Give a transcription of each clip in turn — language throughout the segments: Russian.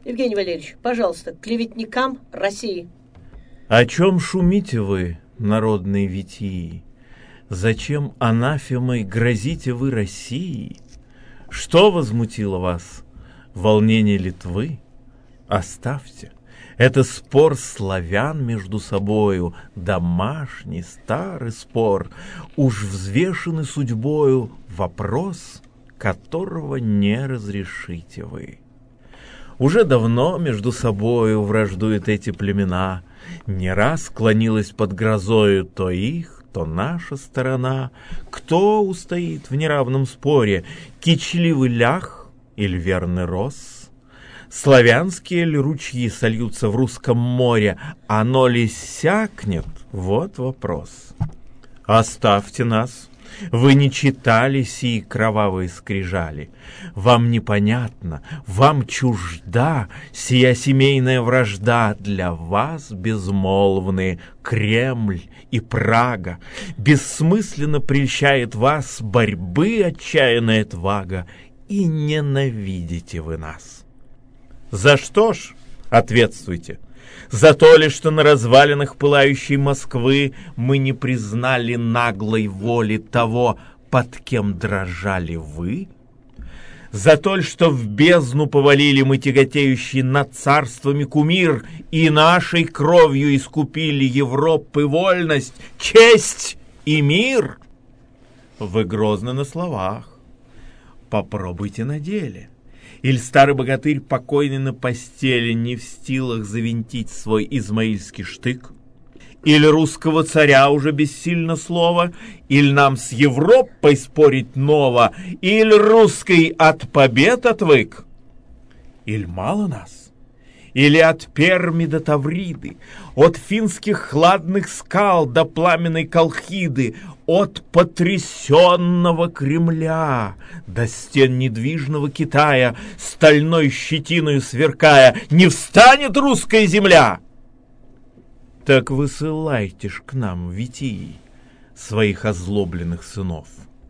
Евгений Валерьевич, пожалуйста, клеветникам России. О чем шумите вы, народные витии? Зачем анафемой грозите вы России? Что возмутило вас? Волнение Литвы? Оставьте. Это спор славян между собою, домашний, старый спор, уж взвешенный судьбою, вопрос, которого не разрешите вы. Уже давно между собою враждуют эти племена, не раз склонилась под грозою то их, то наша сторона. Кто устоит в неравном споре, кичливый лях или верный рос? Славянские ли ручьи сольются в русском море, оно ли сякнет? Вот вопрос. Оставьте нас. Вы не читали сии кровавые скрижали. Вам непонятно, вам чужда сия семейная вражда. Для вас безмолвные Кремль и Прага. Бессмысленно прельщает вас борьбы отчаянная отвага, и ненавидите вы нас. За что ж? Ответствуйте. За то ли, что на развалинах пылающей Москвы мы не признали наглой воли того, под кем дрожали вы? За то ли, что в бездну повалили мы тяготеющий над царствами кумир и нашей кровью искупили Европы вольность, честь и мир? Вы грозны на словах. Попробуйте на деле. Иль старый богатырь, покойный на постели, не в силах завинтить свой измаильский штык? Или русского царя уже бессильно слово? Или нам с Европой спорить ново? Или русский от побед отвык? Или мало нас? Или от Перми до Тавриды, от финских хладных скал до пламенной Колхиды, от потрясенного Кремля до стен недвижного Китая, стальной щетиною сверкая, не встанет русская земля? Так высылайте ж к нам, витии, своих озлобленных сынов.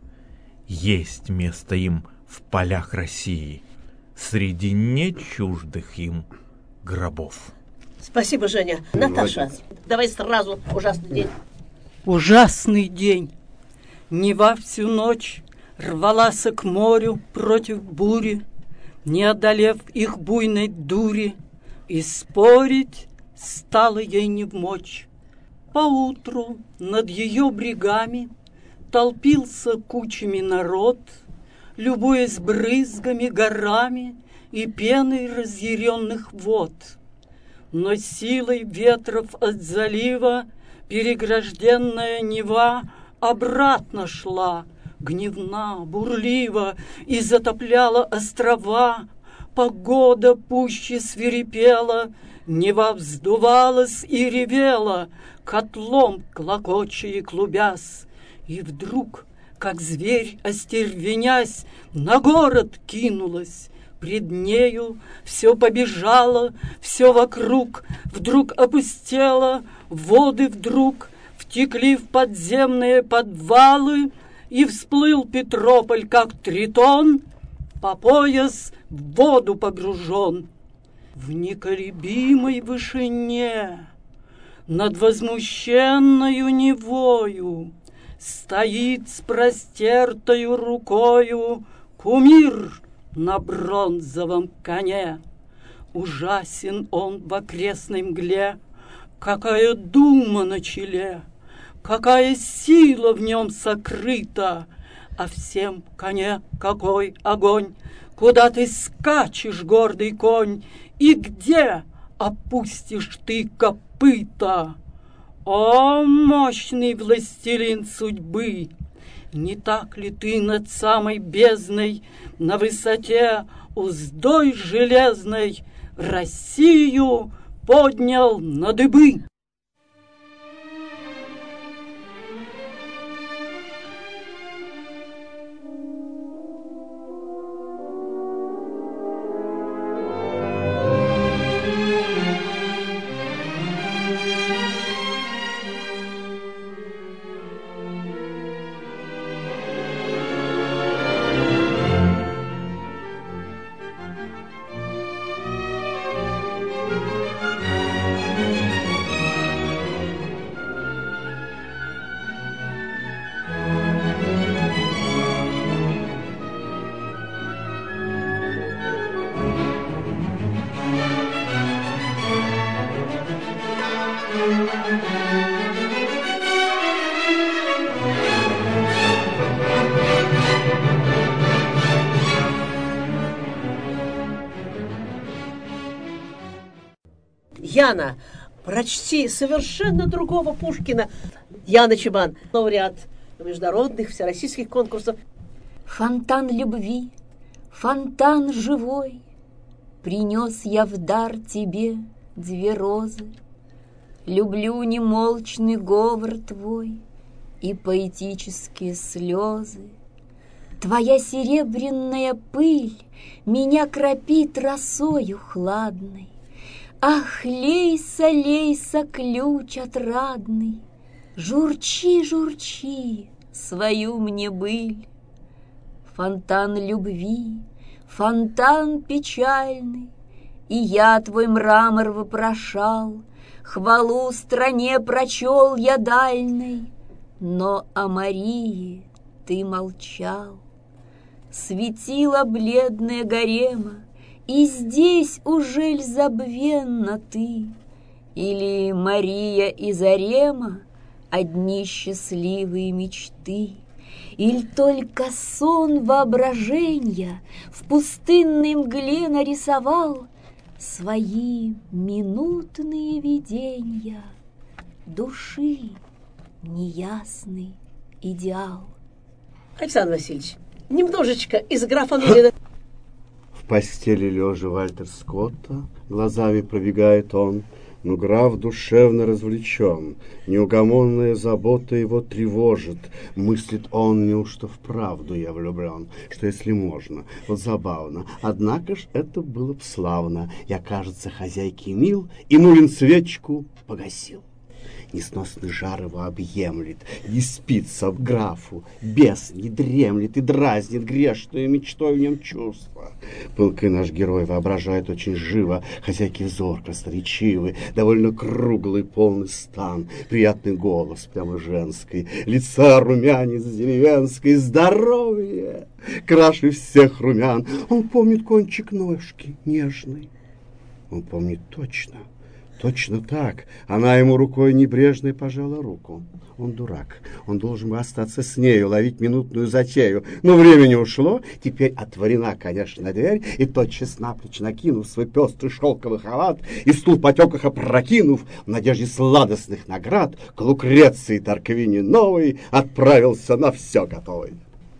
Есть место им в полях России, среди нечуждых им гробов. Спасибо, Женя. Наташа, давай сразу ужасный день. Ужасный день. Нева всю ночь рвалась к морю против бури, не одолев их буйной дури, и спорить стало ей невмочь. Поутру над ее брегами толпился кучами народ, любуясь брызгами, горами и пеной разъяренных вод. Но силой ветров от залива перегражденная Нева обратно шла, гневна, бурлива, и затопляла острова. Погода пуще свирепела, Нева вздувалась и ревела, котлом клокоча и клубясь. И вдруг, как зверь остервенясь, на город кинулась. Пред нею все побежало, все вокруг вдруг опустело, воды вдруг втекли в подземные подвалы, и всплыл Петрополь, как тритон, по пояс в воду погружен. В неколебимой вышине над возмущенною Невою стоит с простертою рукою кумир на бронзовом коне. Ужасен он в окрестной мгле, какая дума на челе, какая сила в нем сокрыта, а всем коне какой огонь, куда ты скачешь, гордый конь, и где опустишь ты копыта? О, мощный властелин судьбы! Не так ли ты над самой бездной, на высоте уздой железной, Россию поднял на дыбы? Яна, прочти совершенно другого Пушкина. Яна Чебан, лауреат международных, всероссийских конкурсов. Фонтан любви, фонтан живой, принес я в дар тебе 2 розы. Люблю немолчный говор твой и поэтические слезы. Твоя серебряная пыль меня кропит росою хладной. Ах, лейся, лейся, ключ отрадный, журчи, журчи свою мне быль. Фонтан любви, фонтан печальный, и я твой мрамор вопрошал, хвалу стране прочел я дальной, но о Марии ты молчал. Светила бледная гарема, и здесь ужель забвенна ты? Или Мария и Зарема одни счастливые мечты? Иль только сон воображенья в пустынной мгле нарисовал свои минутные виденья души неясный идеал? Александр Васильевич, немножечко из графа Нурина. В постели лежа Вальтер Скотта, глазами пробегает он, но граф душевно развлечен, неугомонная забота его тревожит, мыслит он, неужто вправду я влюблен, что если можно, вот забавно, однако ж это было б славно, я, кажется, хозяйке мил, и Нурин свечку погасил. Несносный жар его объемлет, не спится графу, бес не дремлет и дразнит грешную мечтой в нем чувства. Пылкой наш герой воображает очень живо хозяйки взор красноречивый, довольно круглый полный стан, приятный голос прямо женский, лица румянец деревенской, здоровье краше всех румян. Он помнит кончик ножки нежный, он помнит точно. Точно так. Она ему рукой небрежной пожала руку. Он дурак. Он должен был остаться с нею, ловить минутную затею. Но времени ушло. Теперь отворена, конечно, дверь, и тотчас наплечь накинув свой пестрый шелковый халат и стул потеках опрокинув, в надежде сладостных наград, к Лукреции Тарквине новой отправился на все готовый.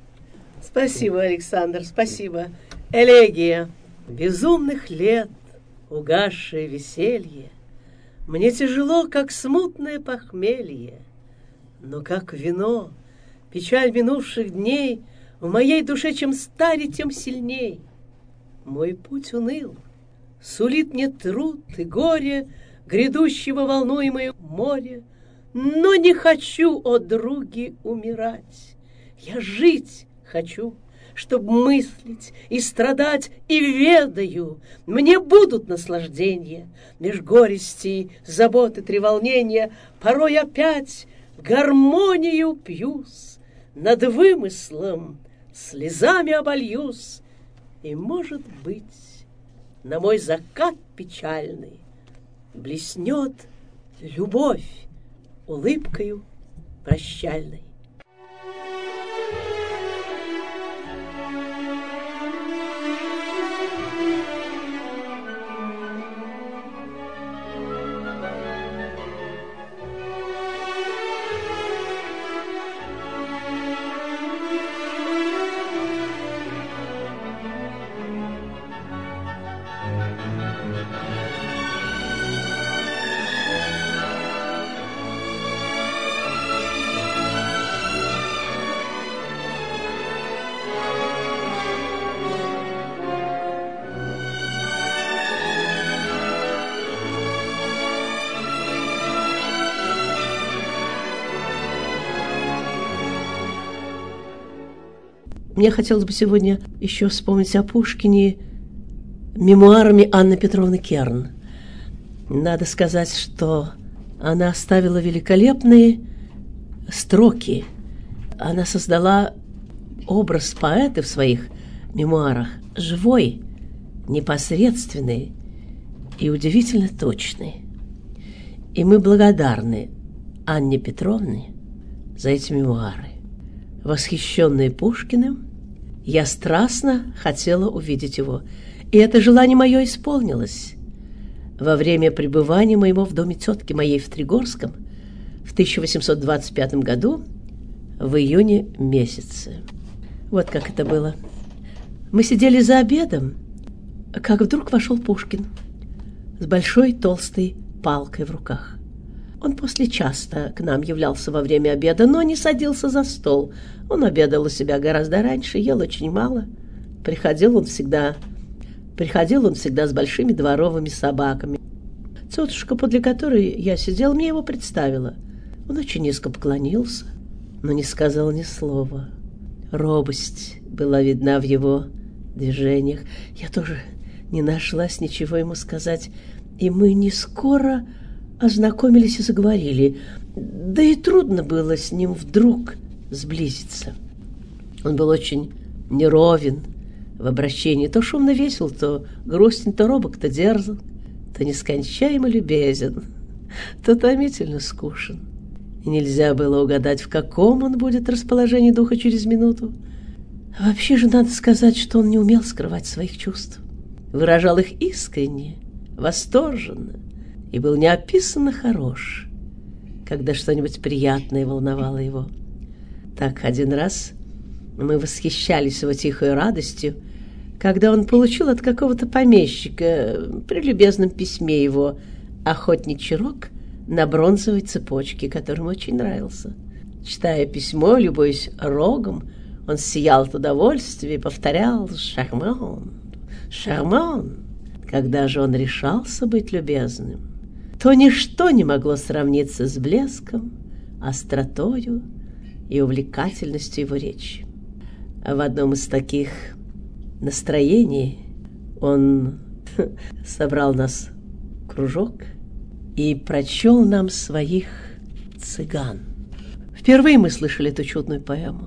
Спасибо, Александр, спасибо. Элегия. Безумных лет, угасшее веселье. Мне тяжело, как смутное похмелье, но как вино, печаль минувших дней в моей душе чем старе, тем сильней. Мой путь уныл, сулит мне труд и горе грядущего волнуемое море, но не хочу, о други, умирать. Я жить хочу, чтоб мыслить и страдать, и ведаю, мне будут наслаждения, меж горестей, заботы, треволнения, порой опять в гармонию пьюсь, над вымыслом слезами обольюсь, и, может быть, на мой закат печальный блеснет любовь улыбкою прощальной. Мне хотелось бы сегодня еще вспомнить о Пушкине мемуарами Анны Петровны Керн. Надо сказать, что она оставила великолепные строки. Она создала образ поэта в своих мемуарах, живой, непосредственный и удивительно точный. И мы благодарны Анне Петровне за эти мемуары. Восхищенная Пушкиным, я страстно хотела увидеть его, и это желание мое исполнилось во время пребывания моего в доме тетки моей в Тригорском в 1825 году в июне месяце. Вот как это было. Мы сидели за обедом, как вдруг вошел Пушкин с большой толстой палкой в руках. Он после часто к нам являлся во время обеда, но не садился за стол. Он обедал у себя гораздо раньше, ел очень мало. Приходил он всегда с большими дворовыми собаками. Тетушка, подле которой я сидел, мне его представила. Он очень низко поклонился, но не сказал ни слова. Робость была видна в его движениях. Я тоже не нашлась ничего ему сказать, и мы не скоро ознакомились и заговорили. Да и трудно было с ним вдруг сблизиться. Он был очень неровен в обращении, то шумно весел, то грустен, то робок, то дерзок, то нескончаемо любезен, то томительно скучен. И нельзя было угадать, в каком он будет расположении духа через минуту. Вообще же надо сказать, что он не умел скрывать своих чувств, выражал их искренне, восторженно и был неописанно хорош, когда что-нибудь приятное волновало его. Так один раз мы восхищались его тихой радостью, когда он получил от какого-то помещика при любезном письме его охотничий рог на бронзовой цепочке, который ему очень нравился. Читая письмо, любуясь рогом, он сиял от удовольствия и повторял «Шарман, шарман». Когда же он решался быть любезным, то ничто не могло сравниться с блеском, остротою и увлекательностью его речи. А в одном из таких настроений он собрал нас в кружок и прочел нам своих цыган. Впервые мы слышали эту чудную поэму.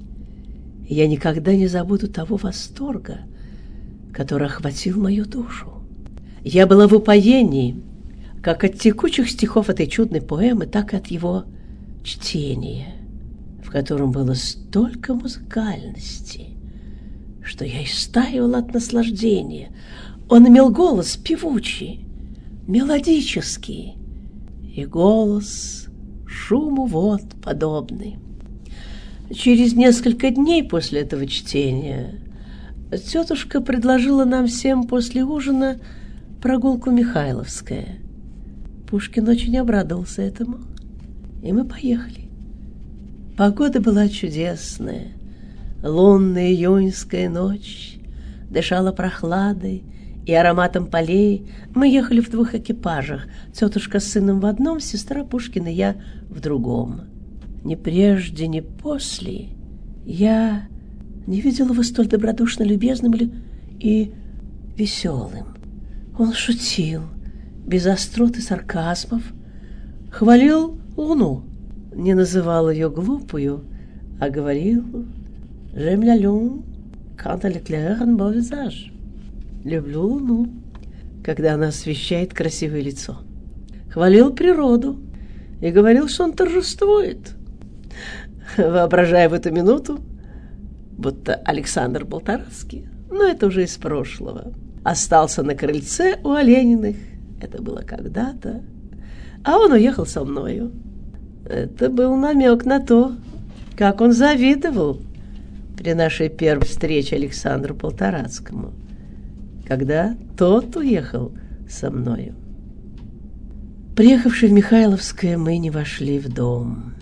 Я никогда не забуду того восторга, который охватил мою душу. Я была в упоении как от текучих стихов этой чудной поэмы, так и от его чтения, в котором было столько музыкальности, что я истаивала от наслаждения. Он имел голос певучий, мелодический, и голос шуму вод подобный. Через несколько дней после этого чтения тетушка предложила нам всем после ужина прогулку Михайловская. Пушкин очень обрадовался этому, и мы поехали. Погода была чудесная, лунная июньская ночь дышала прохладой и ароматом полей. Мы ехали в 2 экипажах, тетушка с сыном в одном, сестра Пушкина и я в другом. Ни прежде, ни после я не видела его столь добродушно любезным и веселым. Он шутил, без острот и сарказмов, хвалил луну, не называл ее глупую, а говорил «J'aime la lune quand elle éclaire un beau visage». «Люблю луну, когда она освещает красивое лицо». Хвалил природу и говорил, что он торжествует, воображая в эту минуту, будто Александр Полторацкий, но это уже из прошлого, остался на крыльце у Олениных. Это было когда-то, а он уехал со мною. Это был намек на то, как он завидовал при нашей первой встрече Александру Полторацкому, когда тот уехал со мною. Приехавши в Михайловское, мы не вошли в дом,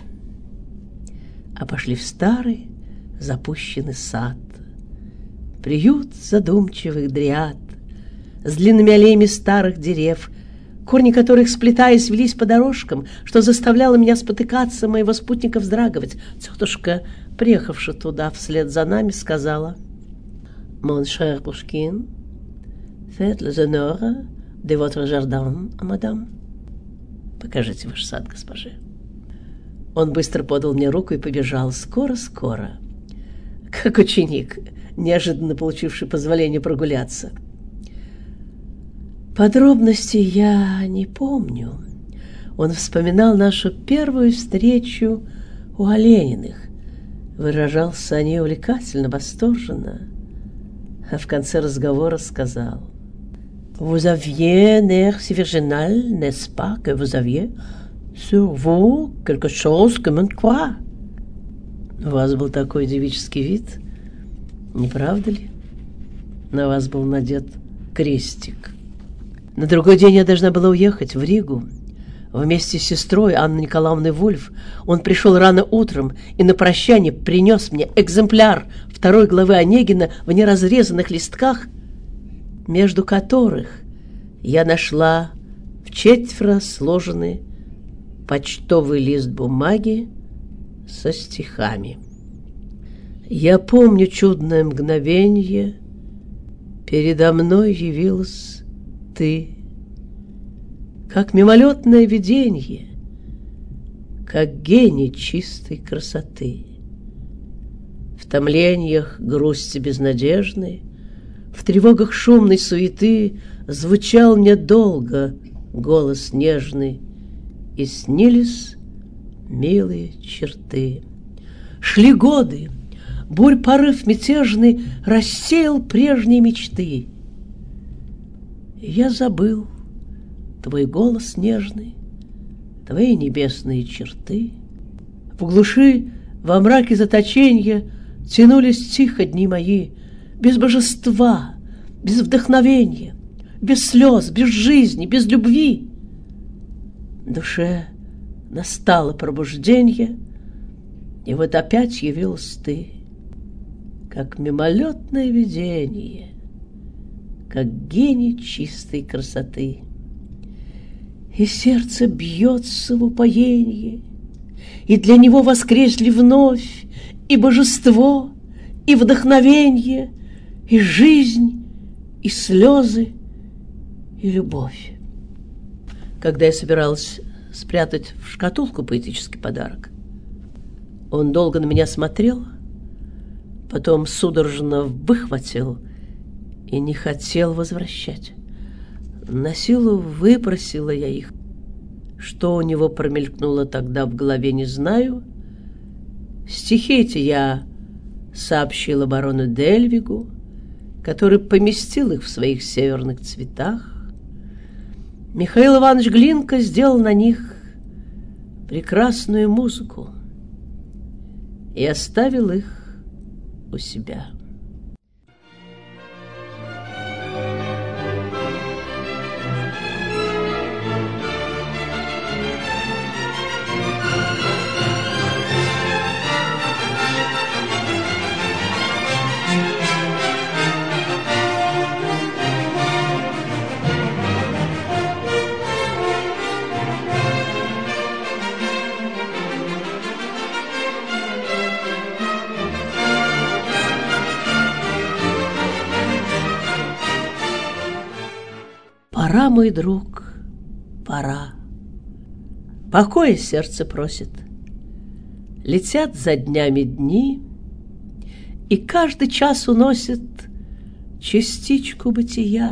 а пошли в старый запущенный сад, приют задумчивых дриад, с длинными аллеями старых дерев, корни которых, сплетаясь, велись по дорожкам, что заставляло меня спотыкаться, моего спутника вздрагивать. Тетушка, приехавши туда вслед за нами, сказала: «Mon cher Пушкин, faites les honneurs de votre jardin, madame». «Покажите ваш сад, госпоже». Он быстро подал мне руку и побежал скоро-скоро, как ученик, неожиданно получивший позволение прогуляться. Подробностей я не помню. Он вспоминал нашу первую встречу у Олениных. Выражался о ней увлекательно, восторженно. А в конце разговора сказал: «Vous aviez un air si virginal, n'est-ce pas, que vous aviez sur vous quelque chose comme une croix?» У вас был такой девический вид, не правда ли? На вас был надет крестик. На другой день я должна была уехать в Ригу. Вместе с сестрой Анной Николаевной Вульф он пришел рано утром и на прощание принес мне экземпляр 2 главы Онегина в неразрезанных листках, между которых я нашла вчетверо сложенный почтовый лист бумаги со стихами. Я помню чудное мгновенье, передо мной явилась ты, как мимолетное виденье, как гений чистой красоты. В томлениях грусти безнадежной, в тревогах шумной суеты звучал мне долго голос нежный, и снились милые черты. Шли годы, бурь порыв мятежный рассеял прежние мечты. Я забыл твой голос нежный, твои небесные черты. В глуши, во мраке заточенья тянулись тихо дни мои, без божества, без вдохновения, без слез, без жизни, без любви. В душе настало пробужденье, и вот опять явилась ты, как мимолетное видение, как гений чистой красоты. И сердце бьется в упоенье, и для него воскресли вновь и божество, и вдохновенье, и жизнь, и слезы, и любовь. Когда я собиралась спрятать в шкатулку поэтический подарок, он долго на меня смотрел, потом судорожно выхватил и не хотел возвращать. На силу выпросила я их. Что у него промелькнуло тогда в голове, не знаю. Стихи эти я сообщила барону Дельвигу, который поместил их в своих северных цветах. Михаил Иванович Глинка сделал на них прекрасную музыку и оставил их у себя. Пора, мой друг, пора. Покоя сердце просит. Летят за днями дни, и каждый час уносит частичку бытия.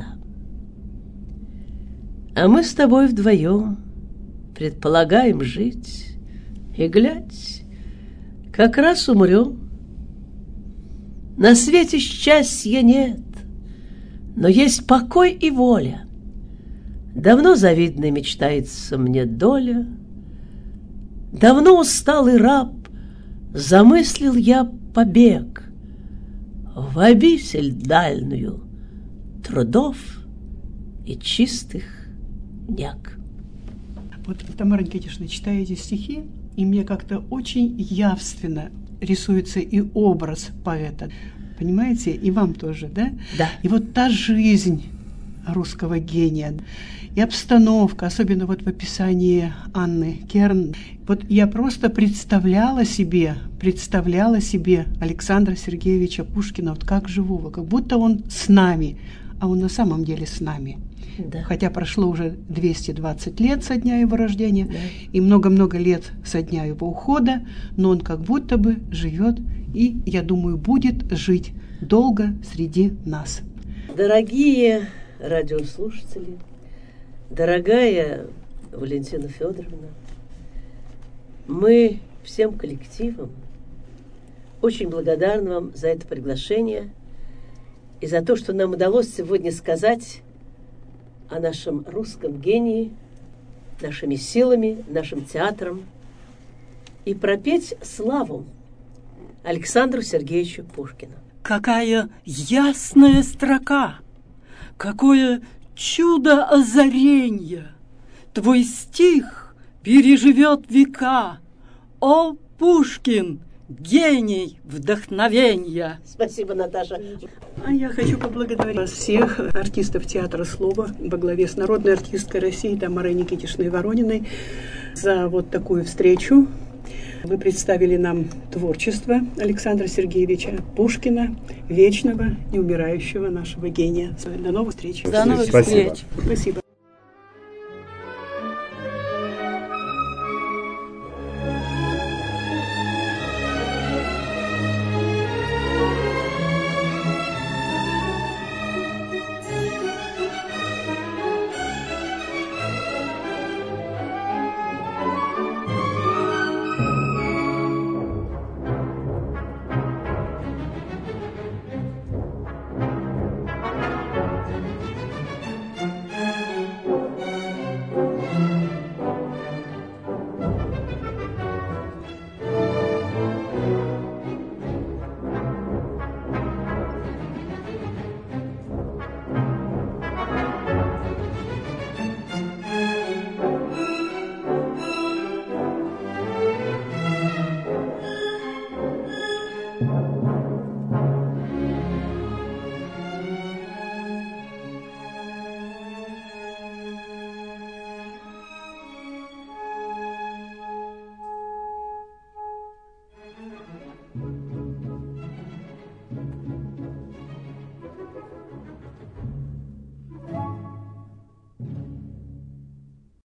А мы с тобой вдвоем предполагаем жить, и, глядь, как раз умрем. На свете счастья нет, но есть покой и воля. Давно завидной мечтается мне доля, давно усталый раб замыслил я побег в обитель дальнюю трудов и чистых нег. Вот, Тамара Никитична, читая эти стихи, и мне как-то очень явственно рисуется и образ поэта. Понимаете? И вам тоже, да? Да. И вот та жизнь русского гения, и обстановка, особенно вот в описании Анны Керн. Вот я просто представляла себе Александра Сергеевича Пушкина вот как живого, как будто он с нами, а он на самом деле с нами. Да. Хотя прошло уже 220 лет со дня его рождения, да, и много-много лет со дня его ухода, но он как будто бы живет и, я думаю, будет жить долго среди нас. Дорогие радиослушатели, дорогая Валентина Федоровна, мы всем коллективом очень благодарны вам за это приглашение и за то, что нам удалось сегодня сказать о нашем русском гении, нашими силами, нашим театром и пропеть славу Александру Сергеевичу Пушкину. Какая ясная строка, какое чудо озаренья! Твой стих переживет века. О, Пушкин, гений вдохновенья! Спасибо, Наташа. А я хочу поблагодарить вас всех, артистов театра «Слово» во главе с народной артисткой России Тамарой Никитичной Ворониной, за вот такую встречу. Вы представили нам творчество Александра Сергеевича Пушкина, вечного, неумирающего нашего гения. До новых встреч. До новых Спасибо. встреч. Спасибо.